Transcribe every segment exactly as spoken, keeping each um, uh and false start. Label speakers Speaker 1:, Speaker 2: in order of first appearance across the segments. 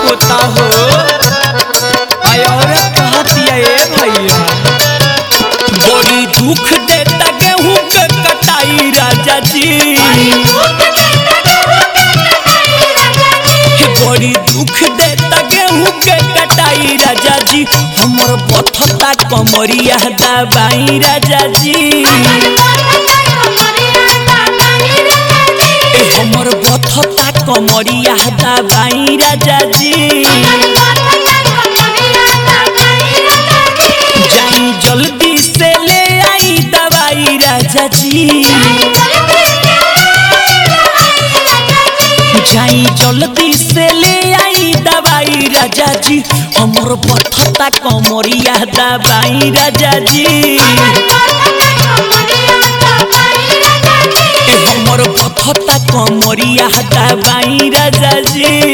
Speaker 1: होता हो। आय और कहतिया ए भैया बड़ी दुख देता गेहूं के कटाई राजा जी, बड़ी दुख देता गेहूं के कटाई राजा जी, हमर बथता कमरिया दबाई राजा जी, हमर बथता कमरिया दबाई राजा जी, जाई जल्दी से ले आई दवाई राजा जी, जाई जल्दी से ले आई दवाई राजा जी, हमर बथता कमरिया दवाई राजा जी, हमर बथता कमरिया दवाई राजा जी।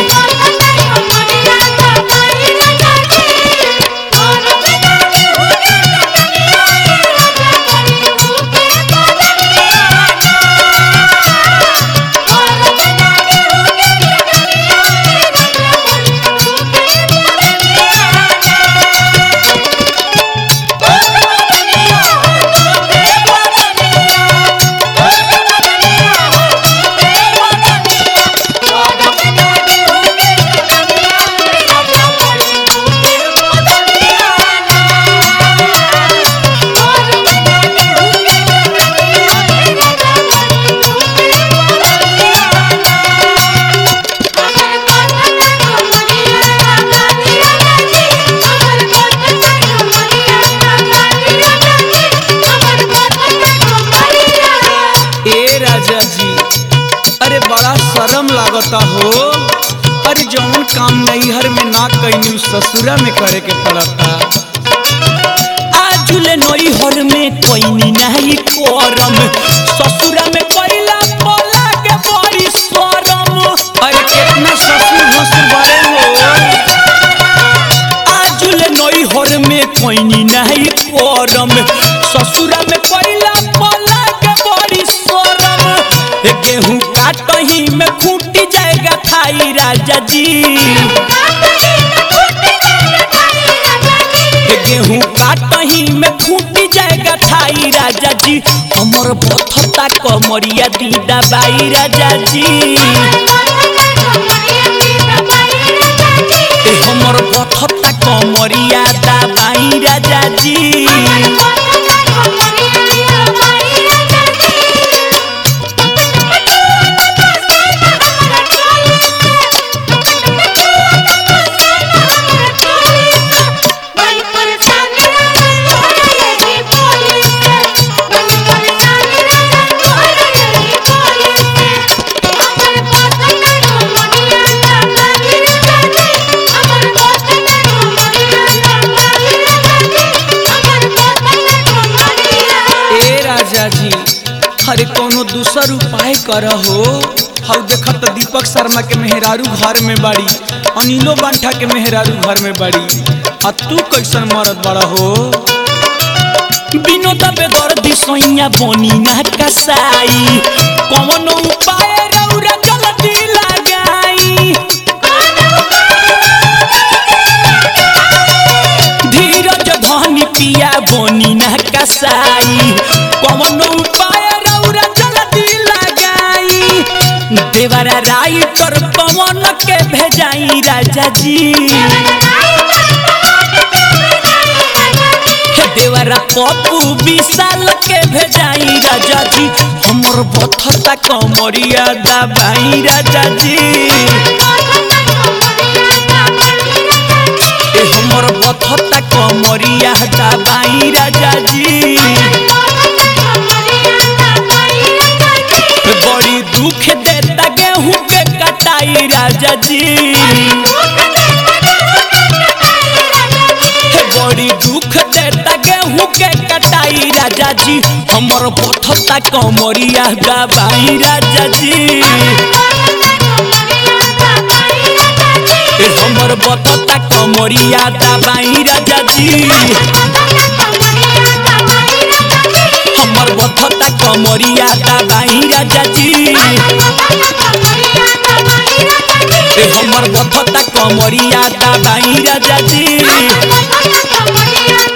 Speaker 1: बड़ा शर्म लागता हो, अरे जौन काम नैहर में ना कैनी ससुरा में करे के पड़ता, आजुले नैहर में कैनी नहीं करम, ससुरा में कैला बोला के बड़ी शरम, अरे कितना ससुर भसुर बड़े हो, आजुले नैहर में कैनी नहीं करम, ससुरा में कैला बोला के बड़ी शरम, गेहूं काटही में खूटी जाएगा थाई राजा जी, गेहूं काटही में खूटी जाएगा थाई राजा जी, हमर बथता कमरिया दी दबाई राजा जी, हमर बथता कमरिया दबाई राजा जी। अरे कोनो दूसर उपाय कर हो, हाउ देखत दीपक शर्मा के मेहरारू घर में बाड़ी, अनिलो बांठा के मेहरारू घर में बाड़ी, आ तू कैसन मरद बड़ा हो, बिनो दबे दर्दी सोइया बनी ना कसाई, कौन उपाय रौरा जल्दी लगाई, धीरज धनी पिया बनी ना कसाई, कौन उपाय देवरा राइटर पवन के भेजाई राजा जी, देवरा पप्पू विशाल के भेजाई राजा जी, हमर बथता कमरिया दबाई राजा जी, हमर बथता कमरिया दबाई राजा जी, बड़ी दुख देता गेहूं के कटाई राजा जी, बड़ी दुख देता गेहूं के कटाई राजा जी, हमर बथता कमरिया दबाई राजा जी, हमर बथता कमरिया दबाई राजा जी, हमर बथता कमरिया दबाई राजा जी, हमर बथता कमरिया दबाई राजा जी।